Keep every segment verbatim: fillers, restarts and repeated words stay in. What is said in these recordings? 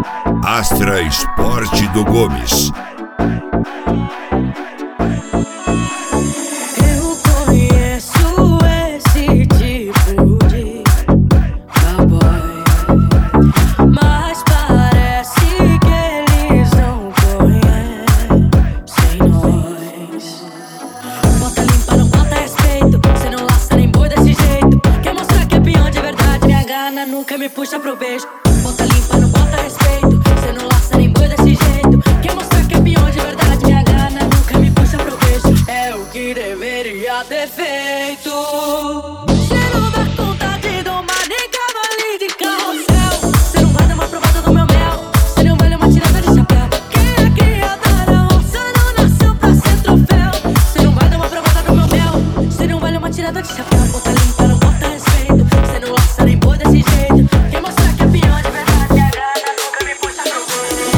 Astra Esporte do Gomes. Eu conheço esse tipo de cowboy, mas parece que eles não conhecem nós. Bota limpa, não bota respeito, cê não laça nem boi desse jeito. Quer mostrar que é peão de verdade, minha gana nunca me puxa pro beijo. Bota limpa, não bota respeito, cê não laça nem boi desse jeito. Quer mostrar que é peão de verdade, minha gana nunca me puxa pro beijo. É o que deveria ter feito. Cê não dá conta de domar nem cavalinho de carrossel. Cê não vai dar uma provada do meu mel, cê não vale uma tirada de chapéu. Quem é criada na roça não nasceu pra ser troféu. Cê não vai dar uma provada do meu mel, cê não vale uma tirada de chapéu. Bota limpa, não bota respeito, cê não laça nem boi desse jeito. Quem mostrar que é peão de verdade, minha gana nunca me puxa pro beijo.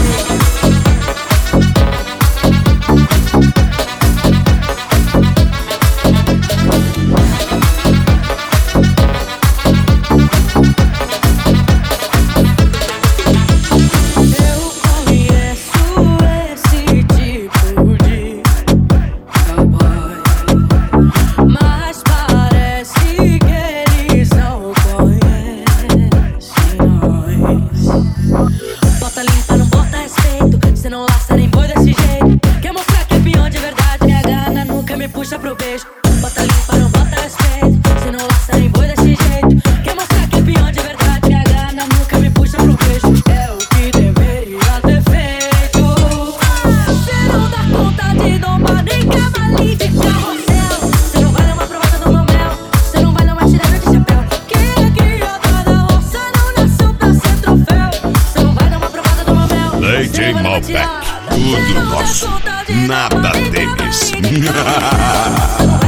Eu conheço esse tipo de cowboy, mas parece que eles não conhecem nós. Bota limpa, não bota respeito, cê não laça nem boi desse jeito. Quer mostrar que é peão de verdade, minha gana nunca me puxa pro beijo. Bota limpa, não bota respeito, cê não laça nem boi desse jeito. Quer mostrar que é peão de verdade, minha gana nunca me puxa pro beijo. É o que deveria ter feito. Cê não dá conta de domar nem cavalinho de carrossel. Cê não vai dar uma provada do meu mel, cê não vai dar uma tirada de chapéu. Quem é criada da roça não nasceu pra ser troféu. Cê não vai dar uma provada do meu mel, D J Malbec, tudo nosso, nada deles.